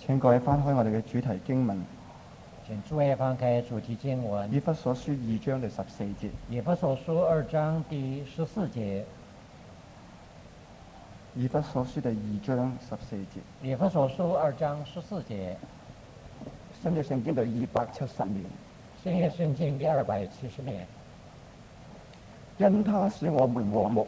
請各位翻開我哋嘅主題經文， 請諸位翻開主題經文， 以弗所書2章第14節。 以弗所書2章第14節。 以弗所書第2章14節。 以弗所書2章14節。 新約聖經第270年。 新約聖經第270年。 因他使我們和睦，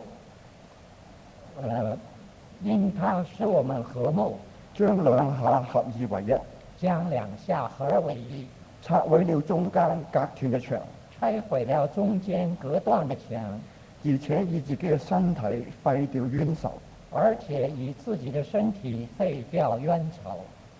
因他使我們和睦， 將兩下合二為一， 將兩下合而為一， 拆毀了中間隔斷嘅牆， 拆毀了中間隔斷嘅牆， 而且以自己嘅身體廢掉冤仇， 而且以自己的身體廢掉冤仇。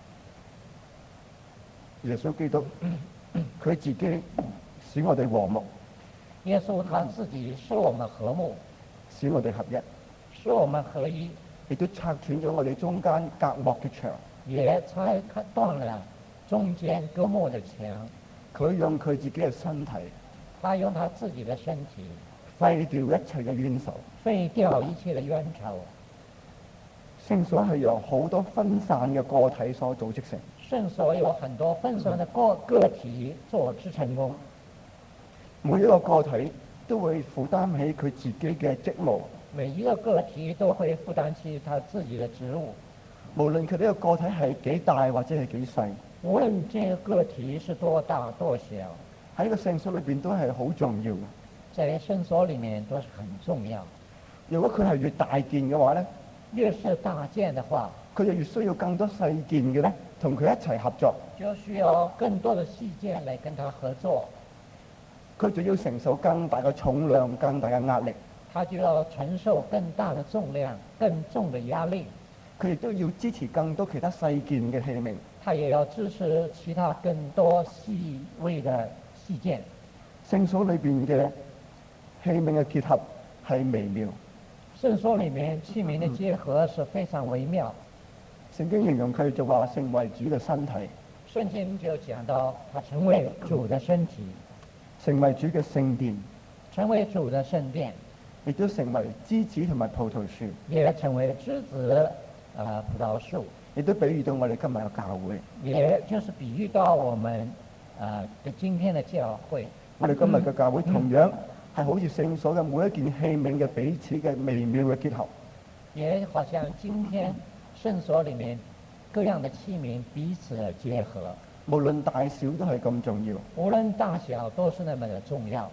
耶穌基督佢自己使我哋和睦， 耶穌他自己使我們和睦， 使我哋合一， 使我們合一， 亦都拆斷咗我哋中間隔膜嘅牆， 也拆斷了中間隔膜的牆。 佢用佢自己嘅身體， 他用他自己的身體廢掉一切嘅冤仇， 廢掉一切的冤仇。 聖所係由好多分散嘅個體所組織成， 聖所有很多分散的個體做支撐工， 每一個個體都會負擔起佢自己嘅職務， 每一個個體都會負擔起他自己的職務， 無論佢呢個個體係幾大或者係幾細， 無論這個個體是多大多小， 喺個聖所裏邊都係好重要嘅。 在聖所裡面都是很重要。 如果佢係越大件嘅話咧， 越是大件的話， 佢就越需要更多細件嘅咧，同佢一齊合作。 就需要更多的細件來跟他合作。 佢就要承受更大嘅重量、更大嘅壓力。 他就要承受更大的重量、更重的壓力。 佢亦都要支持更多其他細件嘅器皿。 他也要支持其他更多細微的細件。 聖所裏邊嘅器皿嘅結合係微妙。 聖所裡面器皿的結合是非常微妙。 聖經形容佢就話成為主嘅身體。 聖經就講到他成為主的身體， 成為主嘅聖殿， 成為主的聖殿， 亦都成為枝子同埋葡萄樹， 也成為枝子葡萄樹， 亦都比喻到我哋今日嘅教會， 也就是比喻到我們的今天的教會。 我哋今日嘅教會同樣係好似聖所嘅每一件器皿嘅彼此嘅微妙嘅結合， 也好像今天聖所裡面各樣的器皿彼此的結合， 無論大小都係咁重要。 無論大小都是那麼的重要。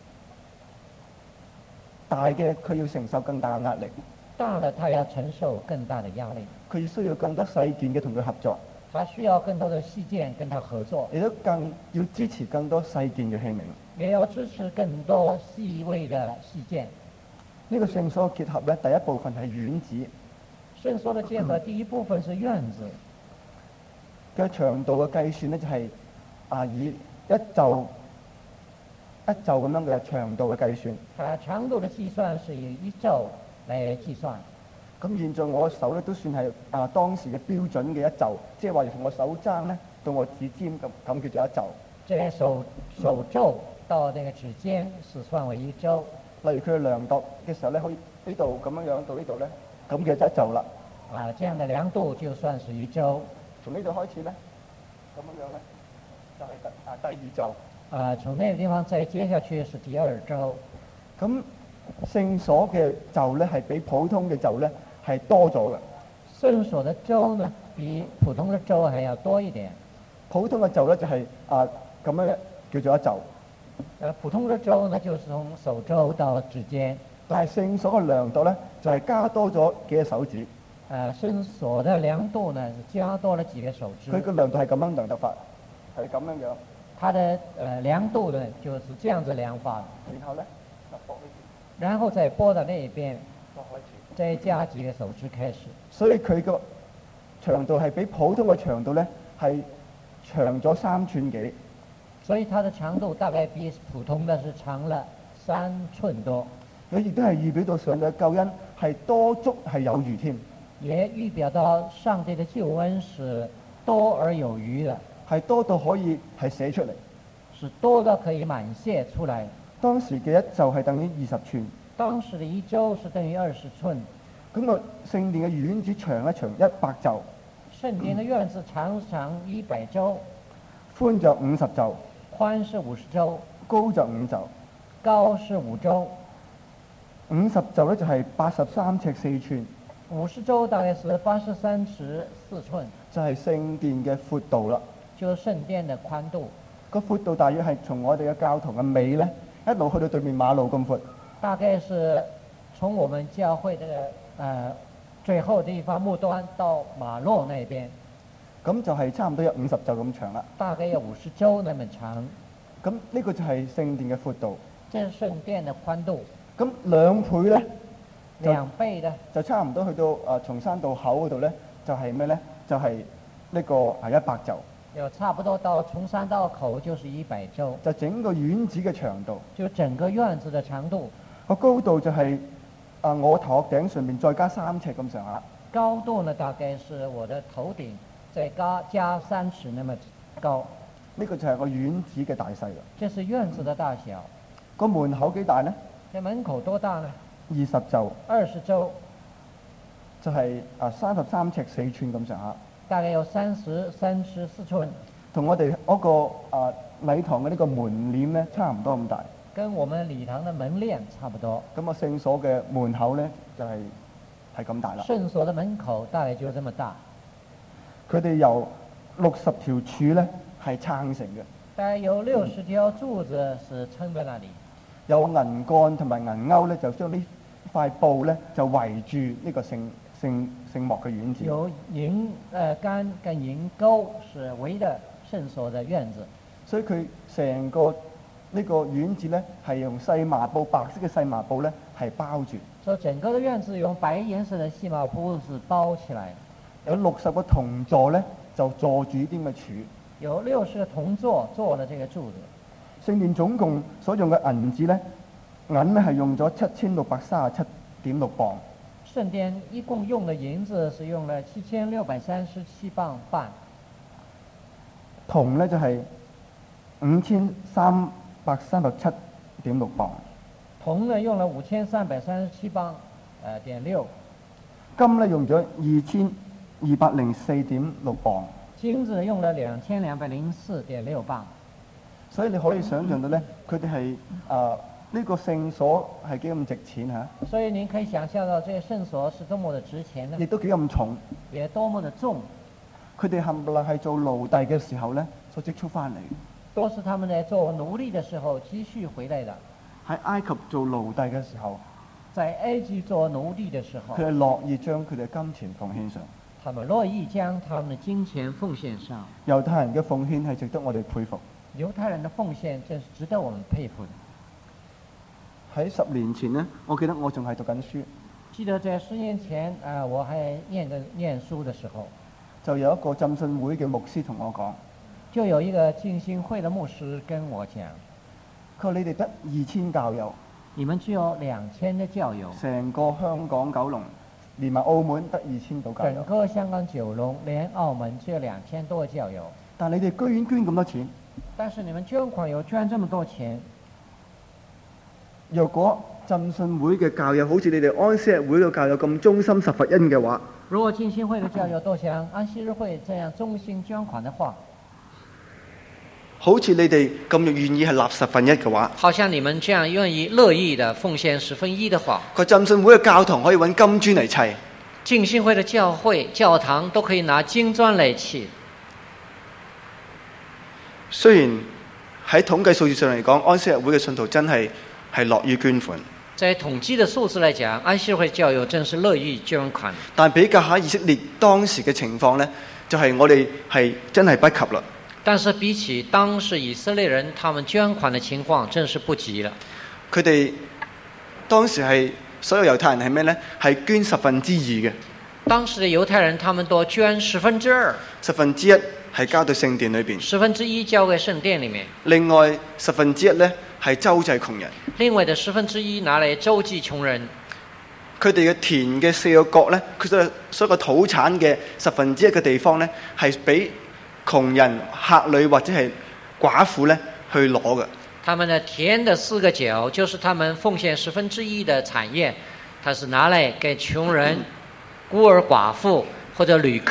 大嘅佢要承受更大嘅壓力， 大了他要承受更大的壓力， 佢需要更多細件嘅同佢合作， 他需要更多的細件跟他合作， 亦都更要支持更多細件嘅器皿， 也要支持更多細微的細件。 呢個聖所結合咧，第一部分係院子。 聖所的結合第一部分是院子嘅長度嘅計算咧，就係以一袖咁樣嘅長度嘅計算。 它長度的計算是以一袖來計算。 咁現在我手咧都算係當時嘅標準嘅一袖，即係話從我手踭咧到我指尖咁叫做一袖。 這手袖到那個指尖是算為一袖。 例如佢量度嘅時候咧，可以呢度咁樣樣到呢度咧，咁嘅就一袖啦。 這樣的量度就算是一袖。 從呢度開始咧，咁樣樣咧就係第二袖。 從那個地方再接下去是第二袖。 咁聖所嘅袖咧係比普通嘅袖咧係多咗嘅。 聖所的袖呢，比普通的袖還要多一點。 普通嘅袖咧就係咁樣叫做一袖。 普通的袖呢，就是從手肘到指尖。 但係聖所嘅量度咧，就係加多咗幾個手指。 聖所的量度呢，是加多了幾個手指。 佢個量度係咁樣量度法，係咁樣樣。 它的量度呢，就是這樣子量法。 然後咧， 然後再撥到那一邊，再加幾個手指開始。 所以佢個長度係比普通嘅長度咧係長咗3寸幾。 所以它的長度大概比普通的是長了3寸多。 佢亦都係預表到上帝嘅救恩係多足係有餘添。 也預表到上帝的救恩是多而有餘的， 係多到可以係寫出嚟， 是多到可以滿寫出來。 當時嘅一袖係等於20寸， 當時的一袖是等於20寸。 咁個聖殿嘅院子長一長100袖， 聖殿的院子長100周， 寬就50肘， 寬是50周， 高就5肘。 高是5周。 50肘咧就係83尺4寸， 50周大概是83尺4寸， 就係聖殿嘅闊度啦。 就是聖殿的寬度。 個闊度大約係從我哋嘅教堂嘅尾咧，一路去到對面馬路咁闊。 大概是從我們教會的最後地方末端到馬路那邊， 咁就係差唔多有50肘咁長啦。 大概有50周那麼長。 咁呢個就係聖殿嘅闊度。 這是聖殿的寬度。 咁2倍咧， 2倍的就差唔多去到松山道口嗰度咧，就係咩咧？就係呢個100肘。 有差不多到松山道口就是100周， 就整個院子嘅長度。 就整個院子的長度。 個高度就係我頭殼頂上面再加3尺咁上下。 高度呢，大概是我的頭頂再加3尺那麼高。 呢個就係個院子嘅大細啦。 這是院子的大小。 個門口幾大呢？ 這門口多大呢 ？20肘。 20周。 就係33尺4寸咁上下。 大概有3尺4寸。 同我哋嗰個禮堂嘅呢個門簾咧，差唔多咁大。 跟我們禮堂的門鏈差不多。 咁個聖所嘅門口咧，就係咁大啦。 聖所的門口大概就這麼大。 佢哋由60條柱咧係撐成嘅。 大概有60條柱子是撐在那裡。有銀桿同埋銀鈎咧，就將呢塊布咧就圍住呢個聖幕嘅院子。 有銀桿跟銀鈎是圍的聖所的院子。所以佢成個呢個院子咧係用細麻布，白色嘅細麻布咧係包住。 所以整個的院子用白顏色的細麻布是包起來。 有60個銅座咧就坐住呢啲咁嘅柱。 有60個銅座坐了這個柱子。 聖殿總共所用嘅銀子咧，銀咧係用咗7637.6磅。 聖殿一共用的銀子是用了7637磅半。 銅咧就係5337.6磅。 銅呢用了5337磅.6。 金咧用咗2204.6磅。 金子用了2204.6磅。 所以你可以想象到咧，佢哋係呢個聖所係幾咁值錢嚇。 所以您可以想象到，這個聖所是多麼的值錢呢？ 亦都幾咁重。 也多麼的重。 佢哋冚唪唥係做奴隸嘅時候咧，所積蓄翻嚟。 都是他們在做奴隸的時候積蓄回來的。 喺埃及做奴隸嘅時候， 在埃及做奴隸的時候， 佢哋樂意將佢哋嘅金錢奉獻上。 他們樂意將他們的金錢奉獻上。 猶太人嘅奉獻係值得我哋佩服。 猶太人的奉獻真是值得我們佩服的。 喺10年前呢，我記得我仲係讀緊書。 記得在10年前，我還念書的時候， 就有一個浸信會嘅牧師同我講， 就有一個浸信會的牧師跟我講， 佢話你哋得2000教友， 你們只有2000的教友， 成個香港九龍連埋澳門得2000多教友， 整個香港九龍連澳門只有2000多教友， 但你哋居然捐咁多錢。 但是你們捐款有捐這麼多錢。 若果浸信會嘅教友好似你哋安息日會嘅教友咁忠心十分恩嘅話， 如果浸信會嘅教友都像安息日會這樣忠心捐款的話， 好似你哋咁願意係納1/10嘅話， 好像你們這樣願意樂意的奉獻1/10的話， 個浸信會嘅教堂可以揾金磚嚟砌。 浸信會的教堂都可以拿金磚嚟砌。 雖然喺統計數字上嚟講，安息日會嘅信徒真係樂意捐款。 在統計的數字來講，安息日會教友真是樂意捐款。 但比較下以色列當時嘅情況呢，就係我哋係真係不及啦。 但是比起當時以色列人他們捐款的情況，真是不及了。 佢哋當時係所有猶太人係咩呢？係捐2/10嘅。 當時的猶太人他們都捐2/10， 1/10係交到聖殿裏邊 ，1/10交給聖殿裏面。 另外1/10呢係周濟窮人。 另外的1/10拿嚟周濟窮人。 佢哋嘅田嘅4個角呢，佢所有土產嘅1/10嘅地方呢，係俾窮人、客旅或者係寡婦呢去攞嘅。 他們的田的4個角，就是他們奉獻1/10的產業，它是拿來給窮人、孤兒寡婦或者旅客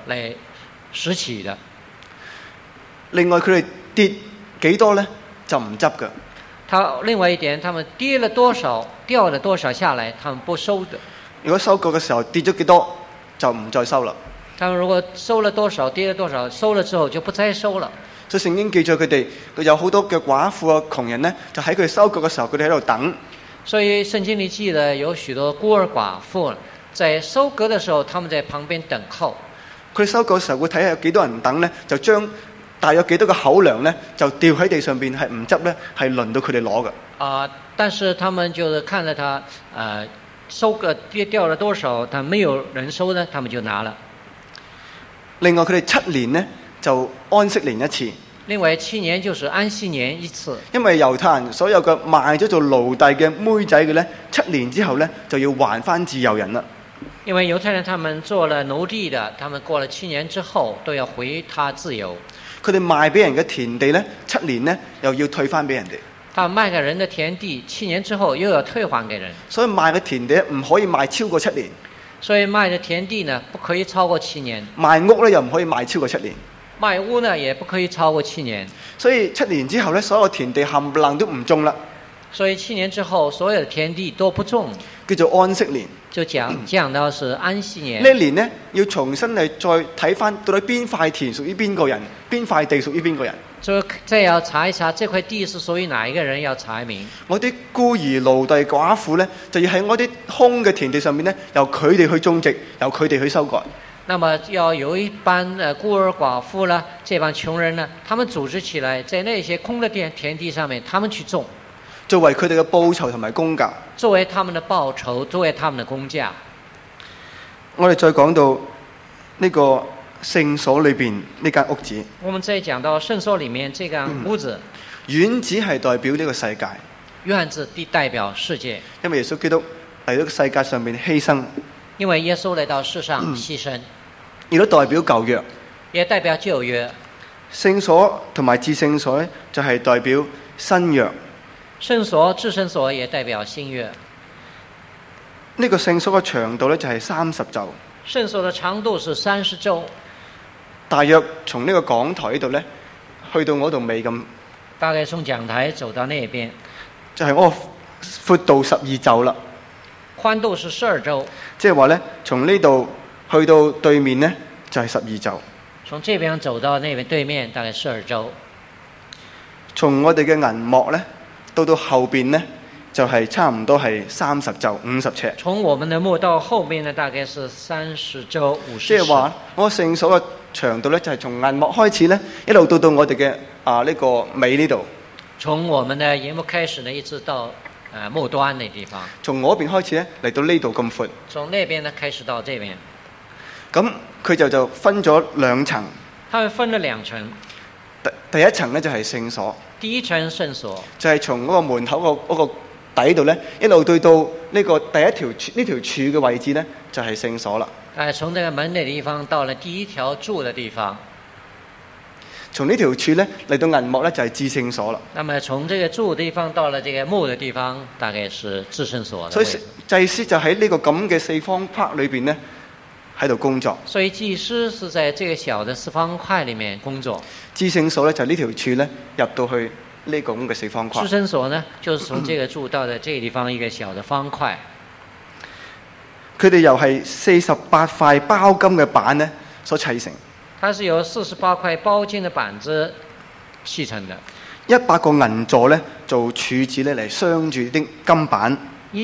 來拾起的。 另外佢哋跌幾多呢？就唔執㗎。 另外一點，他們跌了多少，掉了多少下來，他們不收的。 如果收割嘅時候跌咗幾多，就唔再收啦。 他們如果收了多少，跌了多少，收了之後就不再收了。 所以聖經記載佢哋有好多嘅寡婦啊、窮人呢，就喺佢哋收割嘅時候，佢哋喺度等。 所以聖經裏記得有許多孤兒寡婦，在收割的時候，他們在旁邊等候。 佢哋收割嘅時候會睇下有幾多人等呢，就將大約幾多個口糧呢，就掉喺地上邊，係唔執呢，係輪到佢哋攞嘅。 但是他們就是看了他收割掉了多少，但沒有人收呢，他們就拿了。 另外佢哋7年呢，就安息年一次。 另外7年就是安息年一次。 因為猶太人所有嘅賣咗做奴隸嘅妹仔嘅呢，7年之後呢，就要還翻自由人啦。 因為猶太人他們做了奴隸的，他們過了7年之後都要回他自由。 佢哋賣俾人嘅田地呢，7年呢又要退翻俾人哋。 他賣給人的田地7年之後又要退還給人。 所以賣嘅田地唔可以賣超過7年。 所以賣的田地呢，不可以超過7年。 賣屋呢又唔可以賣超過7年。 賣屋呢也不可以超過7年。 所以7年之後呢，所有田地冚唪唥都唔種啦。 所以7年之後，所有的田地都不種， 叫做安息年。 就講到是安息年。 呢一年呢，要重新嚟再睇翻到底邊塊田屬於邊個人，邊塊地屬於邊個人。 就再要查一查這塊地是屬於哪一個人，要查明。 我啲孤兒奴隸寡婦呢，就要喺我啲空嘅田地上面呢，由佢哋去種植，由佢哋去收割。 那麼要有一班孤兒寡婦啦，這幫窮人呢，他們組織起來，在那些空的田地上面，他們去種， 作為佢哋嘅報酬同埋工價。 作為他們的報酬，作為他們的工價。 我哋再講到呢個聖所裏邊呢間屋子。 我們再講到聖所裡面這間屋子。 院子係代表呢個世界。 院子代表世界。 因為耶穌基督嚟到世界上面犧牲。 因為耶穌來到世上犧牲。 亦都代表舊約。 也代表舊約。 聖所同埋至聖所咧，就係代表新約。 聖所、至聖所也代表新約。 呢個聖所嘅長度咧就係30肘。 聖所嘅長度是30肘。 大約從呢個講台呢度咧，去到我度尾咁。 大概從講台走到那邊， 就係我闊度12肘啦。 寬度是12肘。 即係話咧，從呢度去到對面咧，就係12肘。 從這邊走到那邊對面，大概12肘。 從我哋嘅銀幕咧，到後邊咧，就係差唔多係30肘50尺。從我們的幕到後面呢，大概是30肘50尺。 即係話，我聖所嘅長度咧，就係從銀幕開始咧，一路到我哋嘅呢個尾呢度。從我們的銀幕開始呢，一直到末端那地方。 從我邊開始咧，嚟到呢度咁闊。 從那邊呢開始到這邊。 咁佢就分咗2層。 他們分了2層。 第一層咧就係聖所。 第一層聖所就係從嗰個門口嗰個底度咧，一路對到呢個第一條呢條柱嘅位置咧，就係聖所啦。 從這個門的地方到了第一條柱的地方。 從呢條柱咧嚟到銀幕咧就係至聖所啦。 那麼從這個柱的地方到了這個幕的地方，大概是至聖所。 所以祭司就喺呢個咁嘅4方框裏邊咧喺度工作。 所以祭司是在這個小的4方塊裡面工作。 至聖所咧就係呢條柱咧入到去呢個咁嘅4方框。 至聖所呢，就是從這個柱到的這個地方一個小的方塊。 佢哋又係48塊包金嘅板咧所砌成。 它是由48塊包金的板子砌成的。 100個銀座咧做柱子咧嚟鑲住啲金板。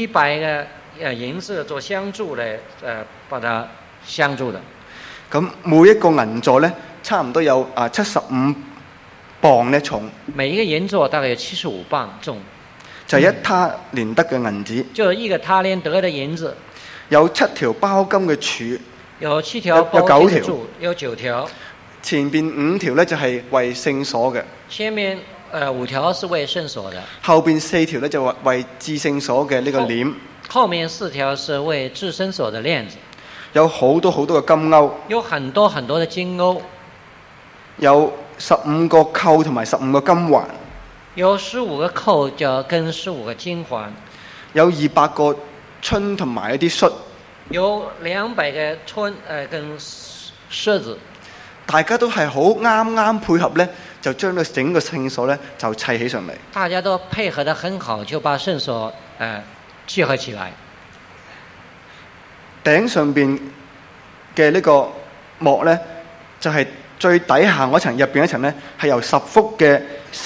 100個銀子做鑲柱嚟把它鑲住的。咁每一個銀座咧差唔多有75磅咧重。 每一個銀座大概有75磅重。 就係1他連得嘅銀子。 就一個他連得的銀子。 有7條包金嘅柱。 有7條包金嘅柱，有9條。前邊5條咧就係為聖所嘅。前面5條是為聖所的。後邊4條咧就為至聖所嘅呢個簾。後面4條是為至聖所的鏈子。有好多好多嘅金鈎。有很多很多嘅金鈎。有15個扣同埋15個金環。有15個扣跟15個金環。有200個春同埋一啲恤。有200個春跟設子， 大家都係好啱配合呢，就將個整個聖所呢就砌起上嚟。 大家都配合得很好，就把聖所聚合起來。 頂上邊嘅呢個幕呢，就係、是、最底下嗰層，入邊一層呢，係由10幅嘅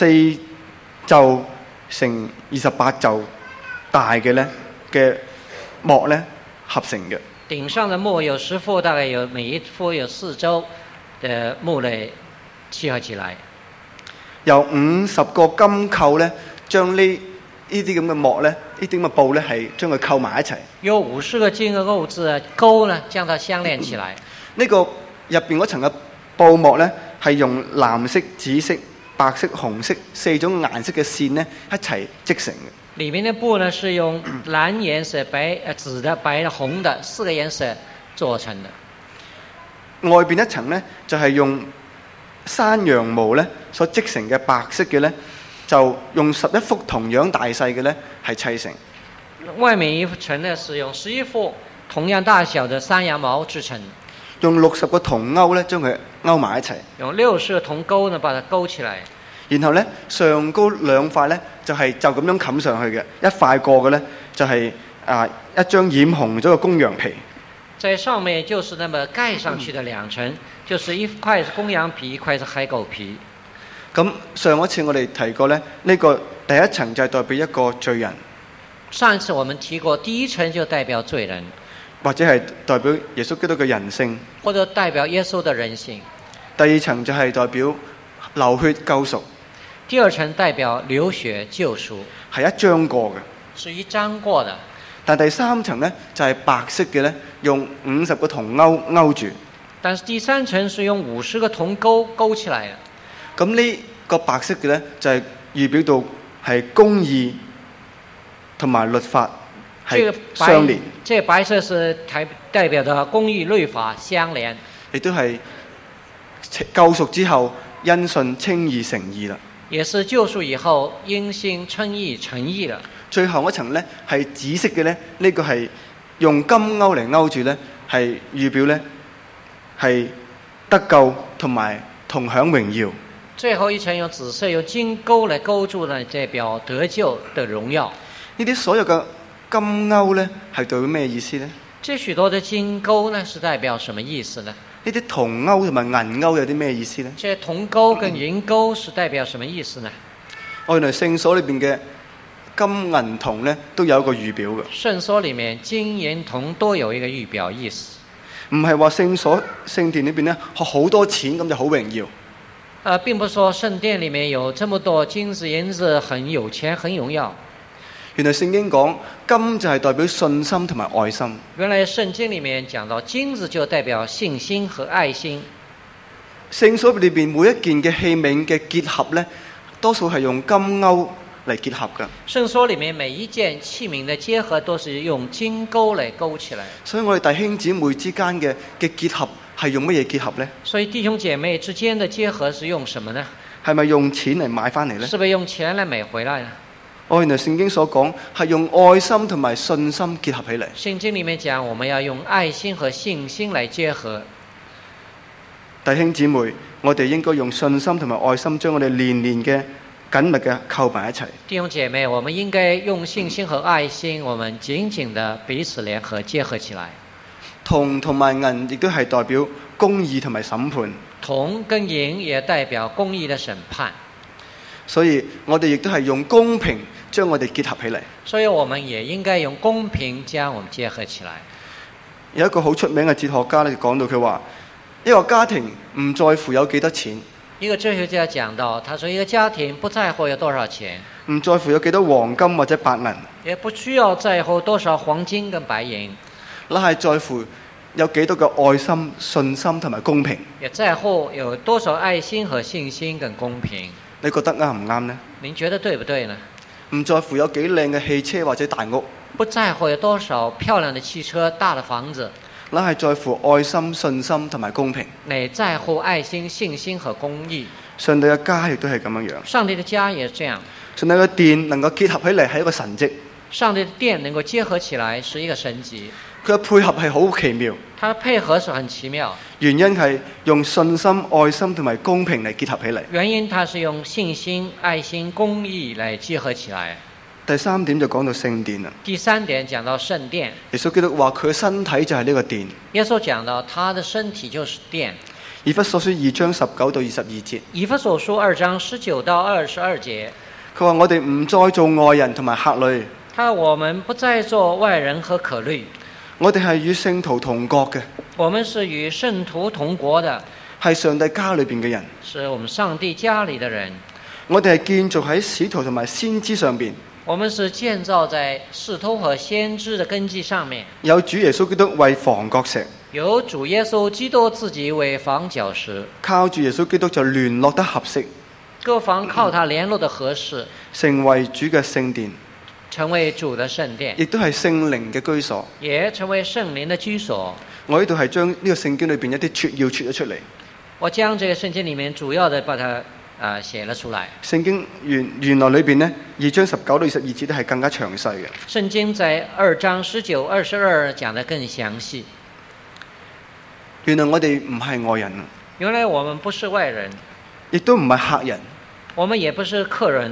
4肘乘28肘大嘅呢嘅幕呢合成嘅。 頂上的幕有10幅，大概有每一幅有4肘嘅木類聚合起來。 由50個金扣呢，將呢啲咁嘅幕呢，呢啲咁嘅布呢，係將佢扣埋一齊。 有50個金嘅鈎子鈎呢，將它相連起來。 呢個入邊嗰層嘅布幕呢，係用藍色、紫色、白色、紅色4種顏色嘅線呢一齊織成嘅。 裏面的布呢，是用藍顏色、紫的、白的、紅的4個顏色做成的。 外邊一層呢，就係用山羊毛呢所織成嘅白色嘅呢，就用11幅同樣大細嘅呢係砌成。 外面一層呢，是用11幅同樣大小的山羊毛製成。 用60個銅鈎呢將佢勾埋一齊。用 60個銅鈎呢把它勾起來。 然後呢，上高2塊呢，就係就咁樣冚上去嘅，一塊過嘅呢，就係一張染紅咗嘅公羊皮。 在上面就是那麼蓋上去的2層，就是一塊是公羊皮，一塊是海狗皮。 咁上一次我哋提過呢，呢個第一層就係代表一個罪人。 上一次我們提過，第一層就代表罪人， 或者係代表耶穌基督嘅人性， 或者代表耶穌的人性。 第2層就係代表流血救贖。 第2層代表流血救贖， 係一張過嘅， 是一張過的。 但第3層呢，就係白色嘅呢，用50個銅鈎勾住。 但是第3層是用50個銅鈎勾起來嘅。 咁呢個白色嘅呢，就係預表到係公義同埋律法係相連。 這個白色是代表的公義律法相連， 亦都係救贖之後因信稱義成義啦。 也是救贖以後因信稱義成義了。 最後一層呢，係紫色嘅呢，呢個係用金鈎嚟勾住呢，係預表呢，係得救同埋同享榮耀。 最後一層用紫色用金鈎嚟勾住呢，代表得救的榮耀。 呢啲所有嘅金鈎呢，係代表咩意思呢？ 這許多的金鈎呢，是代表什麼意思呢？ 呢啲銅鈎同埋銀鈎有啲咩意思呢？ 這銅鈎跟銀鈎是代表什麼意思呢？ 原來聖所裏邊嘅金銀銅呢，都有一個預表嘅。 聖所裏面金銀銅都有一個預表意思。 唔係話聖殿裏邊呢，好多錢咁就好榮耀。 並不是說聖殿裏面有這麼多金子銀子很有錢很榮耀。 原來聖經講金就係代表信心同埋愛心。 原來聖經裏面講到金子就代表信心和愛心。 聖所裏邊每一件嘅器皿嘅結合呢，多數係用金鈎嚟結合嘅。 聖所裏面每一件器皿的結合都是用金鈎嚟勾起來。 所以我哋弟兄姊妹之間嘅結合係用乜嘢結合呢？ 所以弟兄姐妹之間的結合是用什麼呢？ 係咪用錢嚟買翻嚟呢？ 是不是用錢嚟買回來呢？ 原來聖經所講係用愛心同埋信心結合起嚟。 聖經裏面講我們要用愛心和信心來結合。 弟兄姊妹，我哋應該用信心同埋愛心將我哋連連嘅緊密嘅扣埋一齊。 弟兄姐妹，我們應該用信心和愛心，我們緊緊的彼此聯合結合起來。 銅同埋銀亦都係代表公義同埋審判。 銅跟銀也代表公義的審判。 所以我哋亦都係用公平將我哋結合起嚟。 所以我們也應該用公平將我們結合起來。 有一個好出名嘅哲學家咧，講到佢話，一個家庭唔在乎有幾多錢。 一個哲學家講到，他說一個家庭不在乎有多少錢， 唔在乎有幾多黃金或者白銀， 也不需要在乎多少黃金跟白銀， 那係在乎有幾多嘅愛心、信心同埋公平。 也在乎有多少愛心和信心跟公平。 你覺得啱唔啱呢？ 您覺得對不對呢？ 唔在乎有幾靚嘅汽車或者大屋， 不在乎有多少漂亮的汽車、大的房子， 那係在乎愛心、信心同埋公平。 你在乎愛心、信心和公義。 上帝嘅家亦都係咁樣樣。 上帝嘅家也是這樣。 上帝嘅殿能夠結合起嚟係一個神蹟。 上帝嘅殿能夠結合起來是一個神蹟。 佢嘅配合係好奇妙。 它配合是很奇妙。 原因係用信心、愛心同埋公平嚟結合起嚟。 原因它是用信心、愛心、公義嚟結合起來。 第三點就講到聖殿啦。 第三點講到聖殿。 耶穌基督話佢嘅身體就係呢個殿。 耶穌講到他的身體就是殿。 以弗所書2章19到22節。 以弗所書2章19到22節。 佢話我哋唔再做外人同埋客旅。 他說我們不再做外人和客旅。 我哋係與聖徒同國嘅。 我們是與聖徒同國的。 係上帝家裏邊嘅人。 是我們上帝家裏的人。 我哋係建造喺使徒同埋先知上邊。 我們是建造在使徒和先知的根基上面。 有主耶穌基督為房角石。 有主耶穌基督自己為房角石。 靠住耶穌基督就聯絡得合適。 各房靠他聯絡得合適。 成為主嘅聖殿。 成為主的聖殿， 亦都係聖靈嘅居所， 也成為聖靈的居所。 我呢度係將呢個聖經裏邊一啲撮要撮咗出嚟。 我將這個聖經裡面主要的把它寫了出來。 聖經原來裏邊呢2章19到22節都係更加詳細嘅。 聖經在2章19、22講得更詳細。 原來我哋唔係外人。 原來我們不是外人， 亦都唔係客人。 我們也不是客人。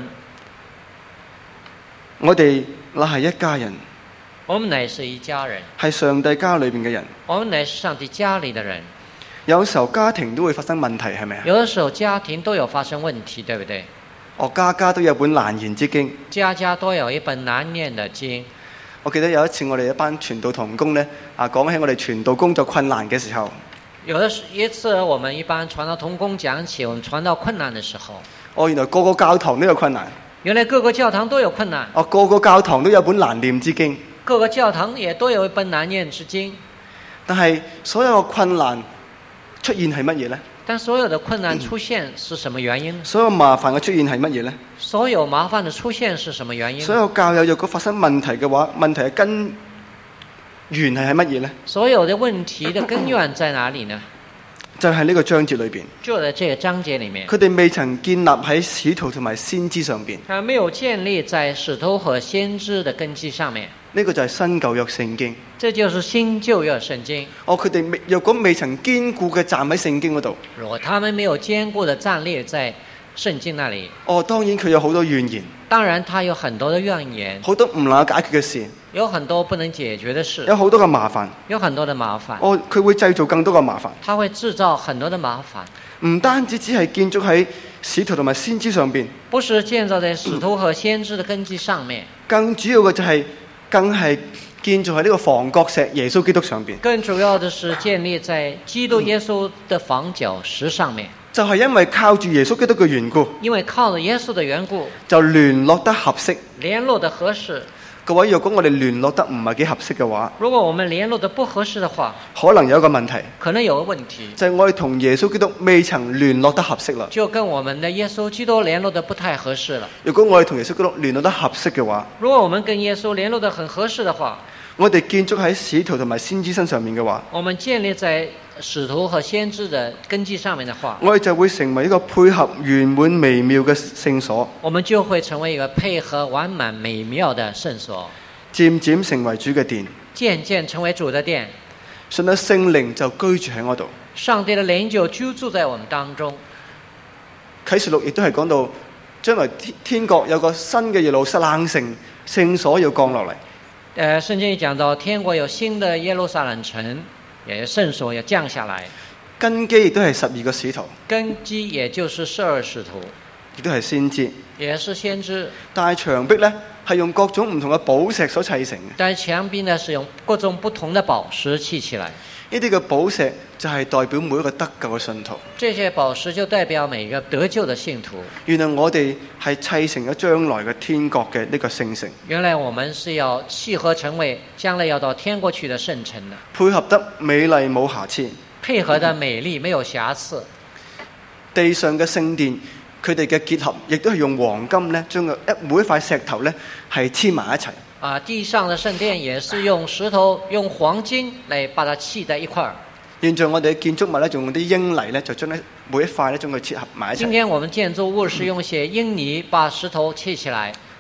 我哋乃係一家人。 我們乃是一家人。 係上帝家裏邊嘅人。 我們乃是上帝家裏的人。 有時候家庭都會發生問題，係咪啊？ 有的時候家庭都有發生問題，對不對？ 家家都有本難言之經。 家家都有一本難念的經。 我記得有一次我哋一班傳道同工呢，講起我哋傳道工作困難嘅時候。 有一次我們一班傳道同工講起我們傳道困難的時候。 原來個個教堂都有困難。 原來各個教堂都有困難。 個個教堂都有本難念之經。 各個教堂也都有一本難念之經。 但係所有嘅困難出現係乜嘢呢？ 但所有的困難出現是什麼原因？ 所有麻煩嘅出現係乜嘢呢？ 所有麻煩的出現是什麼原因？ 所有教友若果發生問題嘅話，問題嘅根源係乜嘢呢？ 所有的問題的根源在哪裡呢？ 就係呢個章節裏邊， 就在這個章節裡面， 佢哋未曾建立喺使徒同埋先知上邊， 佢沒有建立在使徒和先知的根基上面。 呢個就係新舊約聖經， 這就是新舊約聖經。 佢哋若果未曾堅固嘅站喺聖經嗰度， 如果他們沒有堅固的站立在聖經那裡， 當然佢有好多怨言， 當然他有很多的怨言， 好多唔能夠解決嘅事， 有很多不能解決的事， 有好多嘅麻煩， 有很多的麻煩， 佢會製造更多嘅麻煩， 他會製造很多的麻煩， 唔單止只係建築喺使徒同埋先知上邊， 不是建造在使徒和先知的根基上面， 更主要嘅就係更係建造喺呢個房角石耶穌基督上邊， 更主要的是建立在基督耶穌的房角石上面， 就係因為靠住耶穌基督嘅緣故， 因為靠着耶穌的緣故， 就聯絡得合適， 聯絡得合適。 各位，若果我哋聯絡得唔係幾合適嘅話， 如果我們聯絡得不合適的話， 可能有一個問題， 可能有個問題， 就係我哋同耶穌基督未曾聯絡得合適啦。 就跟我們的耶穌基督聯絡得不太合適了。 如果我哋同耶穌基督聯絡得合適嘅話， 如果我們跟耶穌聯絡得很合適的話， 我哋建築喺使徒同埋先知身上面嘅話， 我們建立在使徒和先知的根基上面的話， 我哋就會成為一個配合圓滿微妙嘅聖所。 我們就會成為一個配合完滿美妙的聖所， 漸漸成為主嘅殿， 漸漸成為主的殿。 信得聖靈就居住喺我度， 上帝的靈就居住在我們當中。 啟示錄亦都係講到將來天國有個新嘅耶路撒冷城聖所要降落嚟。 聖經講到天國有新的耶路撒冷城，也聖所要降下來。 根基亦都係12個使徒， 根基也就是12使徒， 亦都係先知， 也是先知。 但係牆壁呢，係用各種唔同嘅寶石所砌成嘅。 但係牆壁呢，是用各種不同的寶石砌起來。 呢啲嘅寶石就係代表每一個得救嘅信徒。 這些寶石就代表每一個得救的信徒。 原來我哋係砌成咗將來嘅天國嘅呢個聖城。 原來我們是要契合成為將來要到天國去的聖城的。 配合得美麗冇瑕疵。 配合得美麗沒有瑕疵。 地上嘅聖殿，佢哋嘅結合亦都係用黃金咧，將每一塊石頭咧係黐埋一齊。 地上的聖殿也是用石頭、用黃金嚟把它砌在一塊兒。 現在我哋嘅建築物咧，仲用啲英泥咧，就將咧每一塊咧將佢切合埋一齊。 今天我們建築物是用些英泥把石頭砌起來。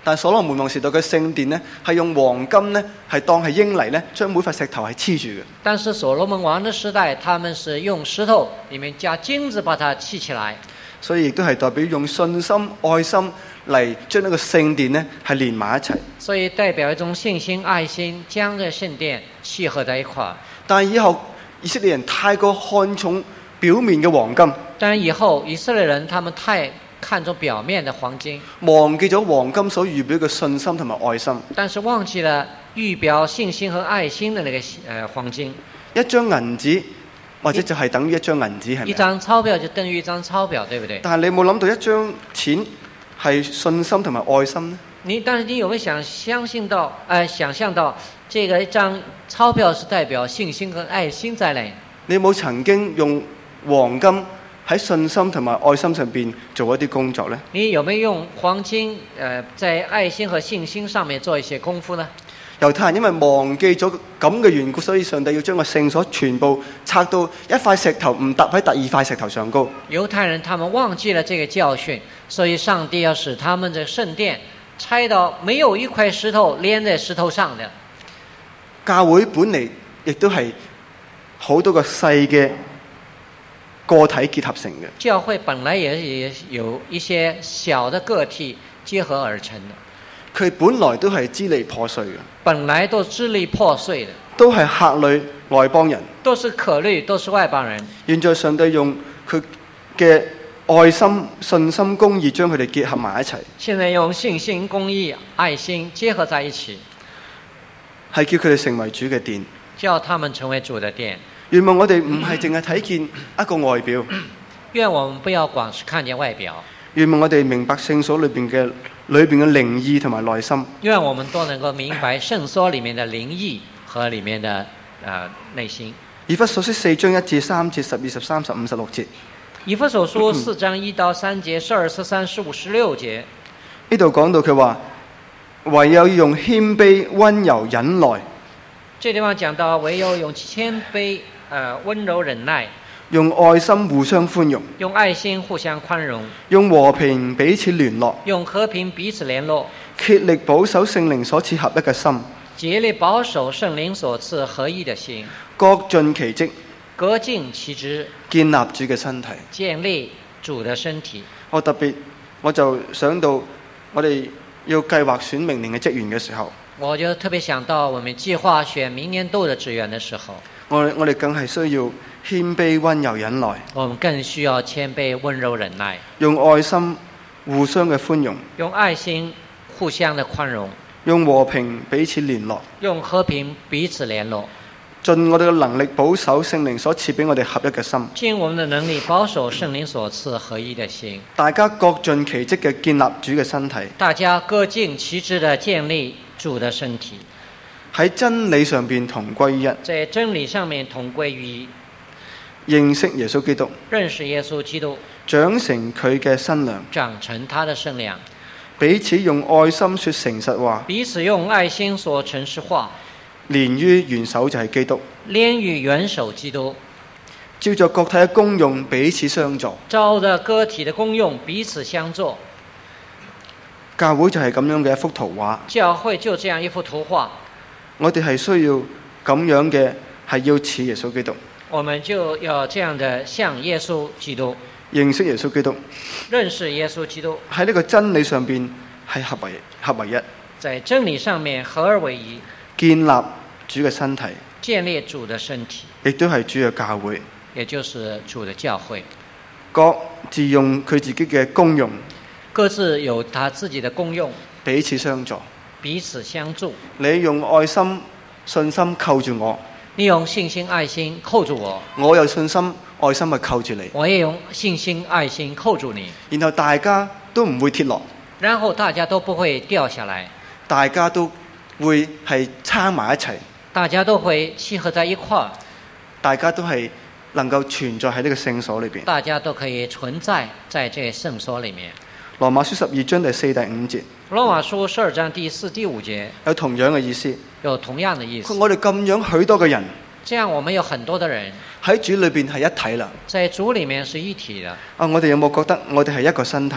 但所羅門王時代嘅聖殿呢，係用黃金呢，係當係英泥呢，將每塊石頭係黐住嘅。 但是所羅門王的時代，他們是用石頭裡面加金子把它砌起來。 所以亦都係代表用信心、愛心嚟將呢個聖殿呢係連埋一齊。 所以代表一種信心、愛心，將這聖殿契合在一塊。 但係以後以色列人太過看重表面嘅黃金。 但以後以色列人他們太看重表面的黃金， 忘記咗黃金所預表嘅信心同埋愛心。 但是忘記了預表信心和愛心的那個黃金。 一張銀紙或者就係等於一張銀紙，係咪？ 一張鈔票就等於一張鈔票，對不對？ 但係你有冇諗到一張錢係信心同埋愛心呢？ 但是你有沒有想象到這個一張鈔票是代表信心和愛心在內？ 你有冇曾經用黃金喺信心同埋愛心上邊做一啲工作呢？ 你有沒有用黃金在愛心和信心上面做一些功夫呢？ 猶太人因為忘記咗咁嘅緣故，所以上帝要將個聖所全部拆到一塊石頭唔搭喺第二塊石頭上高。 猶太人他們忘記了這個教訓，所以上帝要使他們這聖殿拆到沒有一塊石頭連在石頭上的。 教會本嚟亦都係好多個細嘅個體結合成嘅。 教會本來也有一些小的個體結合而成的。 佢本來都係支離破碎嘅。 本來都支離破碎的。 都係客旅外邦人。 都是客旅，都是外邦人。 現在上帝用佢嘅愛心、信心、公義將佢哋結合埋一齊。 現在用信心、公義、愛心結合在一起， 係叫佢哋成為主嘅殿。 叫他們成為主的殿。 願望我哋唔係淨係睇見一個外表。 願我們不要光是看見外表。 願望我哋明白聖所裏邊嘅靈意同埋內心。 願我們都能夠明白聖所裡面的靈意和裡面的內心。 以弗所書4章1至3節、12、13、15、16節。 以弗所書4章1到3節、12、13、15、16節。 呢度講到佢話，唯有用謙卑、溫柔、忍耐。 這地方講到唯有用謙卑、溫柔、忍耐。 用愛心互相寬容， 用愛心互相寬容， 用和平彼此聯絡， 用和平彼此聯絡， 竭力保守聖靈所賜合一嘅心， 竭力保守聖靈所賜合一的心， 各盡其職， 各盡其職， 建立主嘅身體， 建立主的身體。 我就想到我哋要計劃選明年嘅職員嘅時候， 我就特別想到我們計劃選明年度的職員的時候， 我哋更係需要謙卑溫柔忍耐。 我們更需要謙卑溫柔忍耐， 用愛心互相嘅寬容， 用愛心互相的寬容， 用和平彼此聯絡， 用和平彼此聯絡， 盡我哋嘅能力保守聖靈所賜俾我哋合一嘅心， 盡我們的能力保守聖靈所賜合一的心， 大家各盡其職嘅建立主嘅身體， 大家各盡其職的建立主的身體， 喺真理上邊同歸於一， 在真理上面同歸於一， 認識耶穌基督， 認識耶穌基督， 長成佢嘅身量， 長成他的身量， 彼此用愛心說誠實話， 彼此用愛心說誠實話， 連於元首就係基督， 連於元首基督， 照着各體嘅功用彼此相助， 照着個體的功用彼此相助。 教會就係咁樣嘅一幅圖畫， 教會就這樣一幅圖畫。 我哋係需要咁樣嘅，係要似耶穌基督。 我們就要這樣的像耶穌基督， 認識耶穌基督， 認識耶穌基督， 喺呢個真理上邊係合為一， 在真理上面合而為一， 建立主嘅身體， 建立主的身體， 亦都係主嘅教會， 也就是主的教會。 各自用佢自己嘅功用， 各自有他自己的功用， 彼此相助， 彼此相助。 你用愛心、信心扣住我， 你用信心、愛心扣住我， 我有信心、愛心去扣住你， 我也用信心、愛心扣住你， 然後大家都唔會跌落， 然後大家都不會掉下來， 大家都會係撐埋一齊， 大家都會契合在一塊， 大家都係能夠存在喺呢個聖所裏邊， 大家都可以存在在這個聖所裡面。 羅馬書12章第4、第5節， 羅馬書12章第4、第5節有同樣嘅意思， 有同樣的意思。 我哋咁樣許多嘅人， 這樣我們有很多的人喺主裏邊係一體啦， 在主裡面是一體的。 我哋有冇覺得我哋係一個身體呢？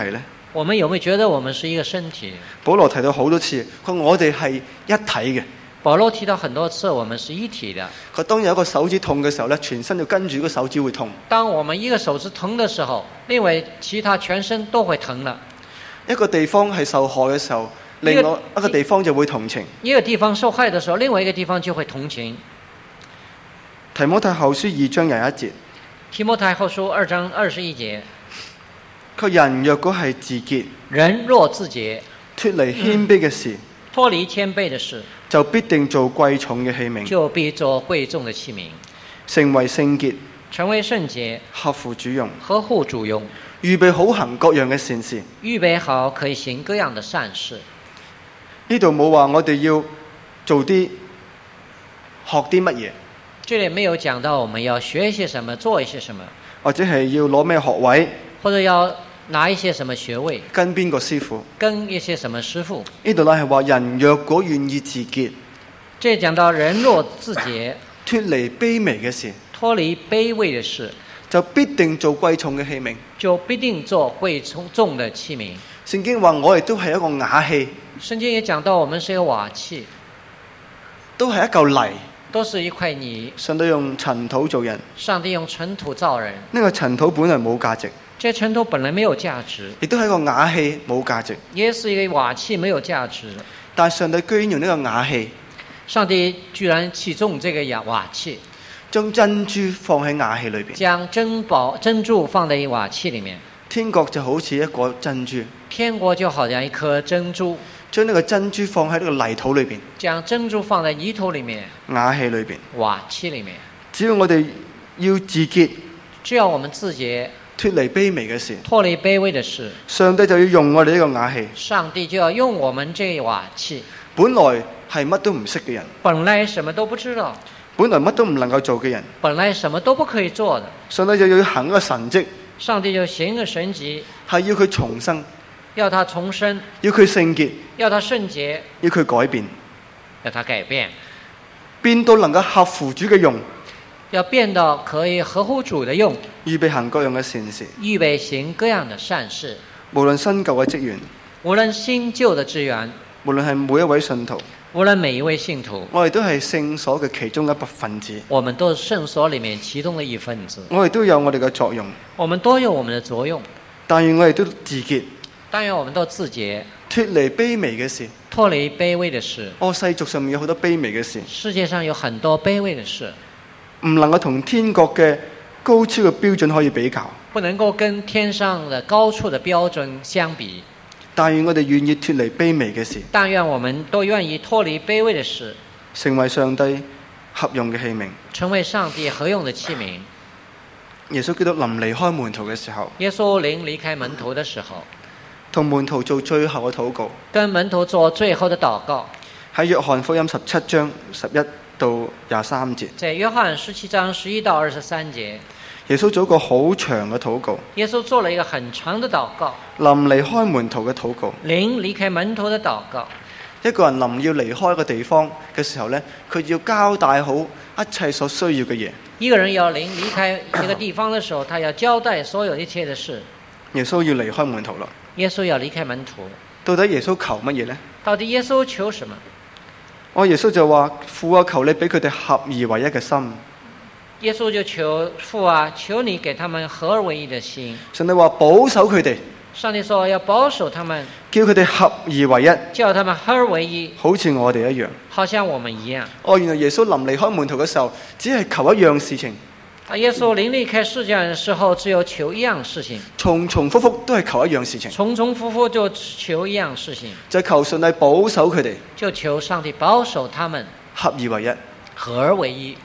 我們有沒有覺得我們是一個身體？ 保羅提到好多次，佢話我哋係一體嘅。 保羅提到很多次，我們是一體的。 佢當有一個手指痛嘅時候咧，全身就跟住個手指會痛。 當我們一個手指疼的時候，另外其他全身都會疼了。 一個地方係受害嘅時候，另外一個地方就會同情。 一個地方受害的時候，另外一個地方就會同情。 提摩太後書2章21節。 提摩太後書2章21節。 佢人若果係自潔， 人若自潔， 脫離謙卑嘅事， 脫離謙卑的事， 就必定做貴重嘅器皿， 就必做貴重的器皿， 成為聖潔， 成為聖潔， 合乎主用， 合乎主用， 預備好行各樣嘅善事， 預備好可以行各樣的善事。 呢度冇話我哋要做啲學啲乜嘢， 這裡沒有講到我們要學一些什麼，做一些什麼， 或者係要攞咩學位， 或者要拿一些什麼學位， 跟邊個師傅， 跟一些什麼師傅。 呢度咧係話人若果願意自潔， 這講到人若自潔， 脫離卑微嘅事， 脫離卑微的事， 就必定做貴重嘅器皿， 就必定做貴重的器皿。 聖經話我哋都係一個瓦器， 聖經也講到我們是一個瓦器， 都係一嚿泥， 都是一塊泥。 上帝用塵土造人， 上帝用塵土造人。 呢個塵土本來冇價值， 這塵土本來沒有價值， 亦都係一個瓦器冇價值， 也是一個瓦器沒有價值。 但上帝居然用呢個瓦器， 上帝居然器重這個瓦器， 將珍珠放喺瓦器裏邊， 將珍珠放在瓦器裏面。 天國就好似一個珍珠， 天國就好像一顆珍珠， 將呢個珍珠放喺呢個泥土裏邊， 將珍珠放在泥土裏面， 瓦器裏邊， 瓦器裏面。 只要我哋要自潔， 只要我們自潔， 脫離卑微嘅事， 脫離卑微的事， 上帝就要用我哋呢個瓦器。 上帝就要用我們這個瓦器。 本來係乜都唔識嘅人， 本來什麼都不知道， 本來乜都唔能夠做嘅人， 本來什麼都不可以做的， 上帝就要行一個神蹟， 上帝就行個神蹟， 係要佢重生， 要他重生， 要佢聖潔， 要他聖潔， 要佢改變， 要他改變， 變到能夠合乎主嘅用， 要變到可以合乎主的用， 預備行各樣嘅善事， 預備行各樣的善事， 無論新舊嘅職員， 無論新舊的職員， 無論係每一位信徒， 無論每一位信徒， 我哋都係聖所嘅其中一部分子， 我們都是聖所裡面其中的一份子， 我哋都有我哋嘅作用， 我們都有我們的作用， 但願我哋都自潔， 但願我們都自潔， 脫離卑微嘅事， 脫離卑微的事。 世俗上面有好多卑微嘅事， 世界上有很多卑微的事， 唔能夠同天國嘅高超嘅標準可以比較， 不能夠跟天上的高處的標準相比。 但願我哋願意脫離卑微嘅事， 但願我們都願意脫離卑微的事， 成為上帝合用嘅器皿， 成為上帝合用的器皿。 耶穌基督臨離開門徒嘅時候， 耶穌臨離開門徒的時候， 同門徒做最後嘅禱告， 跟門徒做最後的禱告。 喺約翰福音17章11到23節， 在約翰17章11到23節， 耶穌做一個好長嘅禱告， 耶穌做了一個很長的禱告， 臨離開門徒嘅禱告， 臨離開門徒的禱告。 一個人臨要離開一個地方嘅時候呢，佢要交代好一切所需要嘅嘢。 一個人要離開一個地方的時候，他要交代所有一切的事。 耶穌要離開門徒啦， 耶穌要離開門徒， 到底耶穌求乜嘢呢？ 到底耶穌求什麼？ 耶穌就話：父啊，求你俾佢哋合而為一嘅心。 耶穌就求父啊，求你給他們合而為一的心。 上帝話保守佢哋， 上帝說要保守他們， 叫佢哋合而為一， 叫他們合而為一， 好似我哋一樣， 好像我們一樣。 原來耶穌臨離開門徒嘅時候，只係求一樣事情。 耶穌臨離開世界嘅時候，只有求一樣事情， 重重複複都係求一樣事情， 重重複複就求一樣事情， 就求上帝保守佢哋， 就求上帝保守他們， 合而為一， 合而為一。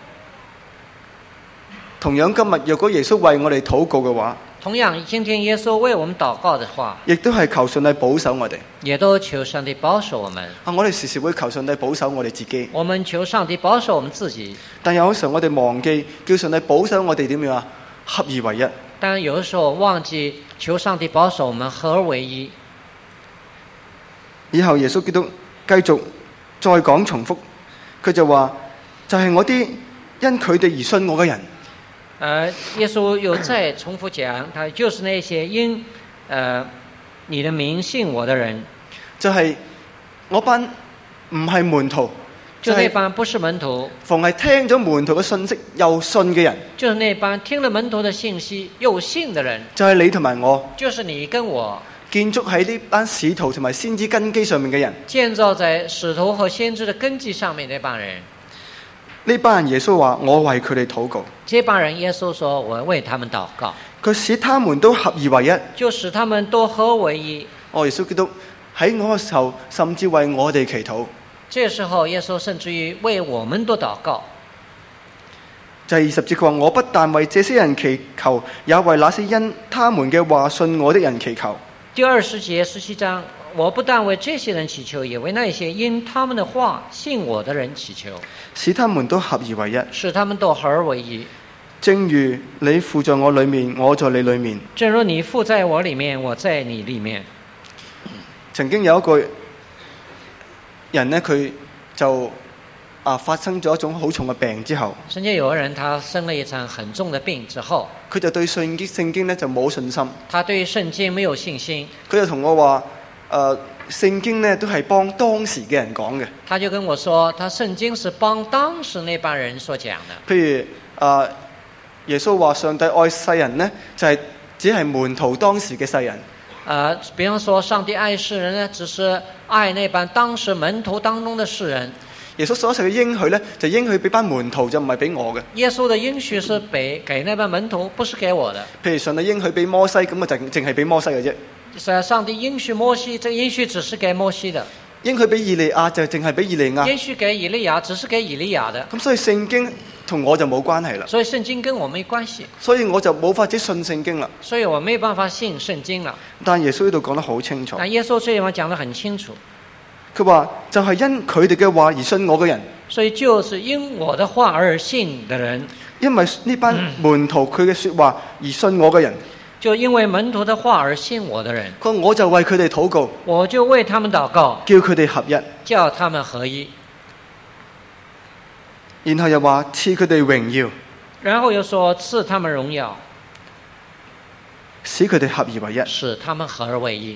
同樣今日若果耶穌為我哋禱告嘅話， 同樣今天耶穌為我們禱告的話， 亦都係求上帝保守我哋， 也都求上帝保守我們。 我哋時時會求上帝保守我哋自己， 我們求上帝保守我們自己， 但有時候我哋忘記叫上帝保守我哋點樣啊？合而為一。 但有的時候忘記求上帝保守我們合而為一。 以後耶穌基督繼續再講重複，佢就話就係我啲因佢哋而信我嘅人。 耶穌又再重複講，他就是那些因你的名信我的人， 就係我班唔係門徒， 就那班不是門徒， 逢係聽咗門徒嘅信息又信嘅人， 就是那班聽了門徒的信息又信的人， 就係你同埋我， 就是你跟我， 建築喺呢班使徒同埋先知根基上面嘅人， 建造在使徒和先知的根基上面那班人。 呢班人耶穌話我為佢哋禱告， 這班人耶穌說我為他們禱告， 佢使他們都合而為一， 就使他們都合為一。 耶穌基督喺嗰個時候甚至為我哋祈禱， 這時候耶穌甚至於為我們都禱告。 就係20節佢話我不但為這些人祈求，也為那些因他們嘅話信我的人祈求。 第20節17章，我不但為這些人祈求，也為那些因他們的話信我的人祈求， 使他們都合而為一， 使他們都合而為一。 正如你父在我裏面，我在你裏面。 正如你父在我裏面，我在你裏面。 曾經有一個人呢，佢就發生咗一種好重嘅病之後， 曾經有個人他生了一場很重的病之後， 佢就對聖經呢就冇信心。 他對聖經沒有信心。 佢就同我話聖經呢都係幫當時嘅人講嘅。 他就跟我說，他聖經是幫當時那班人所講的。 譬如耶穌話上帝愛世人呢，就係只係門徒當時嘅世人。 比方說上帝愛世人呢，只是愛那班當時門徒當中的世人。 耶穌所受嘅應許呢，就應許俾班門徒，就唔係俾我嘅。 耶穌的應許是給那班門徒，不是給我的。 譬如上帝應許俾摩西，咁啊就淨係俾摩西嘅啫。 上帝應許摩西，這個應許只是給摩西的。 應許俾以利亞就淨係俾以利亞。 應許給以利亞，只是給以利亞的。 咁所以聖經同我就冇關係啦。 所以聖經跟我沒關係。 所以我就冇法子信聖經啦。 所以我沒辦法信聖經了。 但耶穌呢度講得好清楚。 但耶穌這地方講得很清楚。 佢話就係因佢哋嘅話而信我嘅人。 所以就是因我的話而信的人。 因為呢班門徒佢嘅說話而信我嘅人。 就因為門徒的話而信我的人。 我就為佢哋禱告。 我就為他們禱告。 叫佢哋合一。 叫他們合一。 然後又話賜佢哋榮耀。 然後又說賜他們榮耀。 使佢哋合而為一。 使他們合而為一。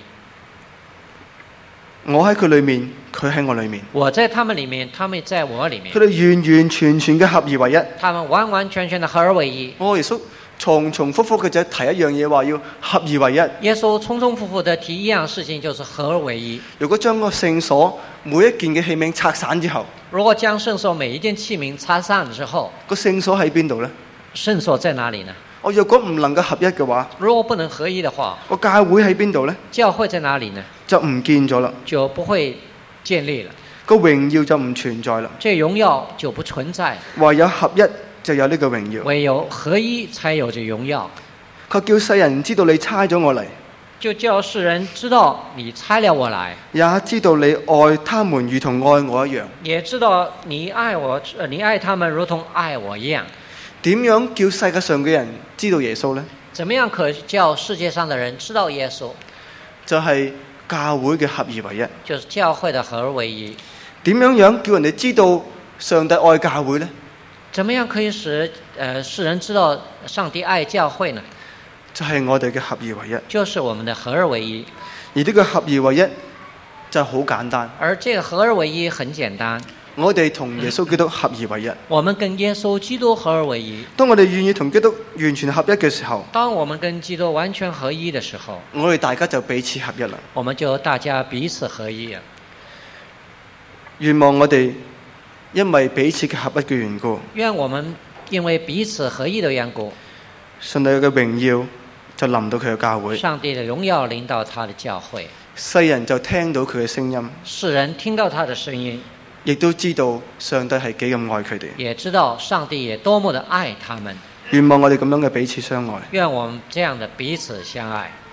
我喺佢裏面，佢喺我裏面。 我在他們裏面，他們在我裏面。 佢哋完完全全嘅合而為一。 他們完完全全的合而為一。 耶穌重重複複嘅就提一樣嘢，話要合而為一。 耶穌重重複複的提一樣事情，就是合而為一。 如果將個聖所每一件嘅器皿拆散之後， 如果將聖所每一件器皿拆散之後， 個聖所喺邊度呢？ 聖所在哪裏呢？ 我若果唔能夠合一嘅話， 如果不能合一的話， 個教會喺邊度呢？ 教會在哪裏呢？ 就唔見咗啦， 就不會建立了， 個榮耀就唔存在啦。 這榮耀就不存在。 唯有合一就有呢個榮耀， 唯有合一才有這榮耀。 佢叫世人知道你差咗我嚟， 就叫世人知道你差了我來， 也知道你愛他們如同愛我一樣， 也知道你愛我，你愛他們如同愛我一樣。 點樣叫世界上嘅人知道耶穌呢？ 怎麼樣可叫世界上的人知道耶穌？就係教會嘅合而為一， 就是教會的合而為一。 點樣叫人哋知道上帝愛教會呢？ 怎麼樣可以使世人知道上帝愛教會呢？ 就係我哋嘅合而為一， 就是我們的合而為一。 而呢個合而為一就好簡單， 而這個合而為一很簡單。 我哋同耶穌基督合而為一， 我們跟耶穌基督合而為一。 當我哋願意同基督完全合一嘅時候， 當我們跟基督完全合一的時候， 我哋大家就彼此合一啦。 我們就大家彼此合一啊！ 願望我哋因為彼此嘅合一嘅緣故， 願我們因為彼此合一的緣故， 上帝嘅榮耀就臨到佢嘅教會， 上帝的榮耀臨到他的教會， 世人就聽到佢嘅聲音， 世人聽到他的聲音， 亦都知道上帝係幾咁愛佢哋， 也知道上帝也多麼的愛他們。 願望我哋咁樣嘅彼此相愛， 願我們這樣的彼此相愛。